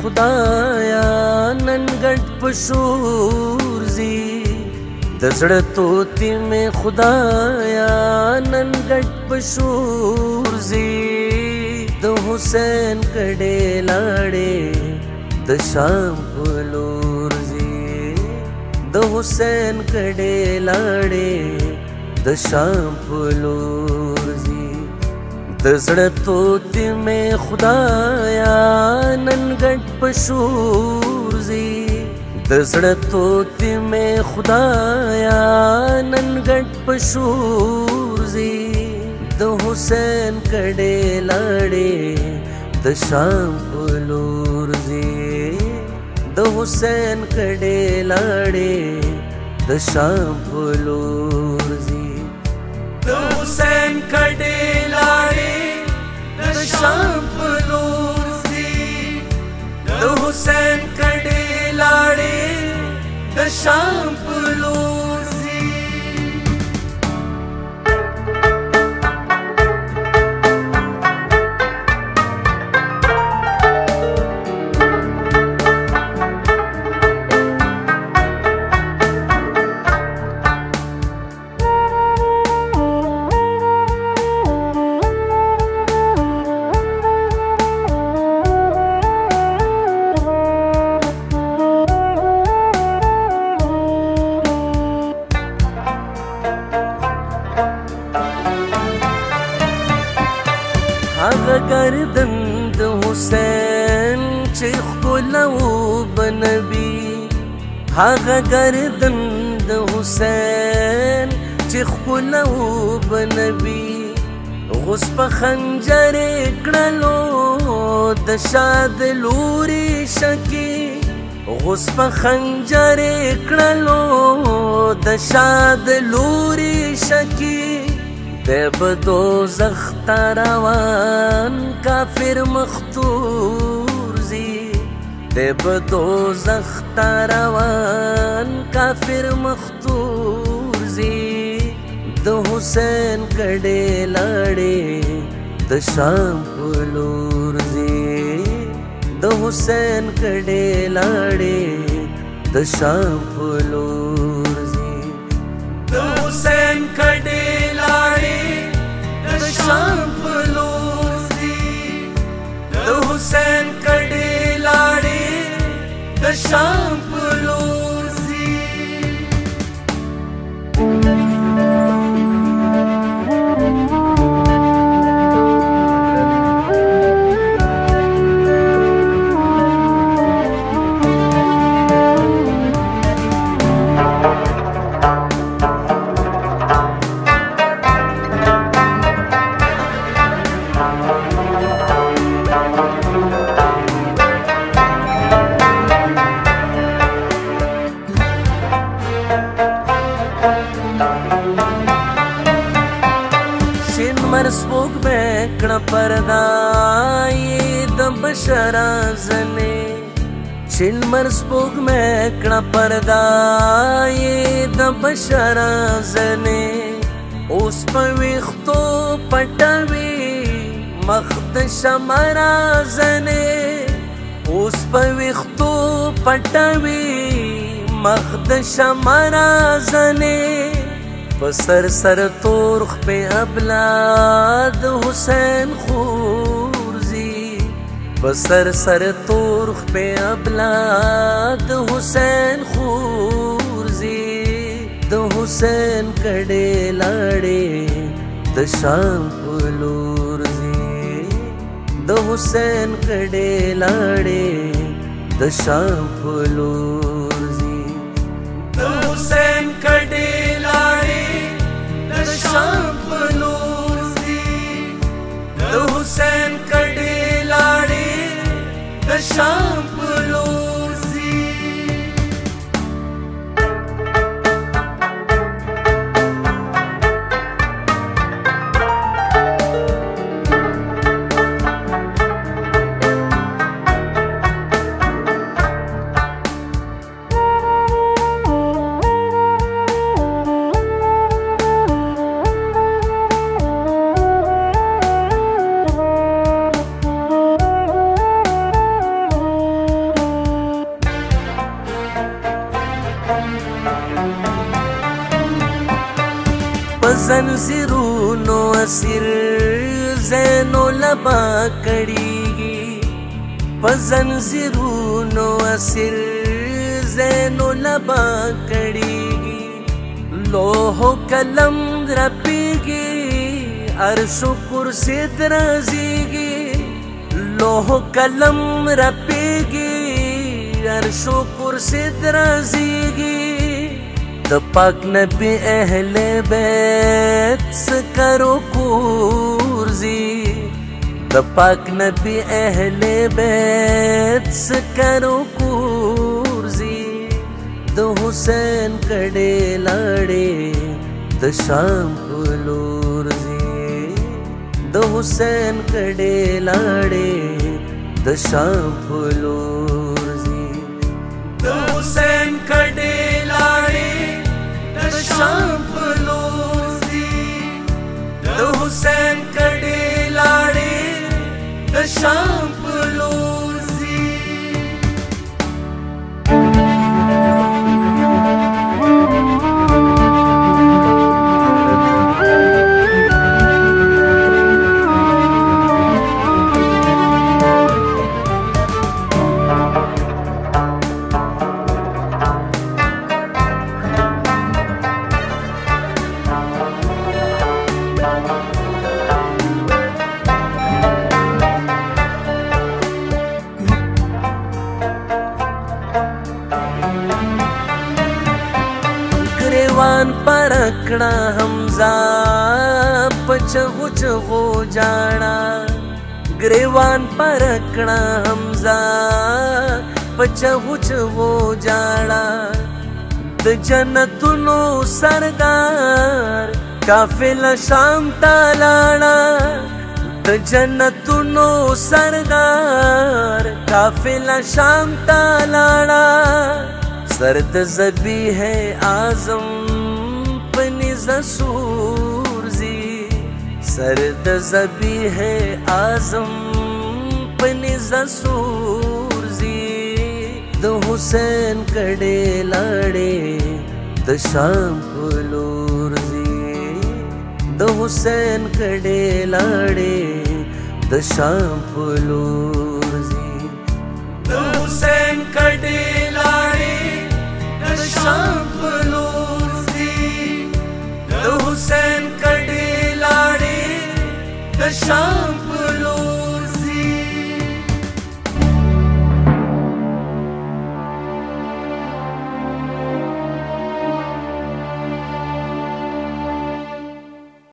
خدایا نن ګډ پشور زی د زړه توتی مې خدایا نن ګډ پشور زی د حسین کډې لاړې د شام په لور زی د حسین کډې لاړې د شام په لور زی د زړه توتی مې خدایا نن ګډ پشور زی د زړه توتی مې خدایا نن ګډ پشور زی د حسین کډې لاړې د شام په لور زی د حسین کډې لاړې د شام په لور زی د حسین کډې لاړې د شام په لور زی د حسین کډې لاړې د شام په لور زی هغه گردن د حسین چې ښکلو بنبي هغه گردن د حسین چې ښکلو بنبي غوس په خنجر کړلو د شاد لوري شکی غوس په خنجر کړلو د شاد لوري شکی دب دوزخ تا روان کافر مختور زی دب دوزخ تا روان کافر مختور زی د حسین کډې لاړې د شام په لور زی د حسین کډې لاړې د شام په لور زی د حسین کډې د شام په لور زی د حسین کډې لاړې د شام په لور زی مرسپوک بیکڑا پردائی د بشرازنے چل مرسپوک بیکڑا پردائی د بشرازنے اوس پویختو پټوی مخد شمرازنے اوس پویختو پټوی مخد شمرازنے بسر سر تورخ پہ ابلاد حسین خور زی بسر سر تورخ پہ ابلاد حسین خور زی د حسین کډې لاړې د شام په لور زی د حسین کډې لاړې د شام په لور زی د حسین کډې د شام په لور زی د حسین کډې لاړې د شام په لور زی زنځیرونو اسیر زینو لبا کړيږي په زنځیرونو اسیر زینو لبا کړيږي لوح قلم رپیږي عرش و کرسی درازیږي لوح قلم رپیږي عرش و کرسی درازیږي د پاک نبی اهل بیت سکرو کورزی د پاک نبی اهل بیت سکرو کورزی د حسین کډې لاړې د شام پلورزی د حسین کډې لاړې د شام پلورزی د حسین کډې لاړې د شام پلورزی د حسین کډې لاړې د شام پلورزی ګریوان پر کړه حمزه پچغو چغو جاړه ګریوان پر کړه حمزه پچغو چغو جاړه د جنتونو سردار قافله شام ته لاړه د جنتونو سردار قافله شام ته لاړه سرد زبی ہے آزم پنیز سورزی سرد زبی ہے آزم پنیز سورزی د حسین کډې لاړې د شام پلورزی د حسین کډې لاړې د شام پلورزی د حسین کډې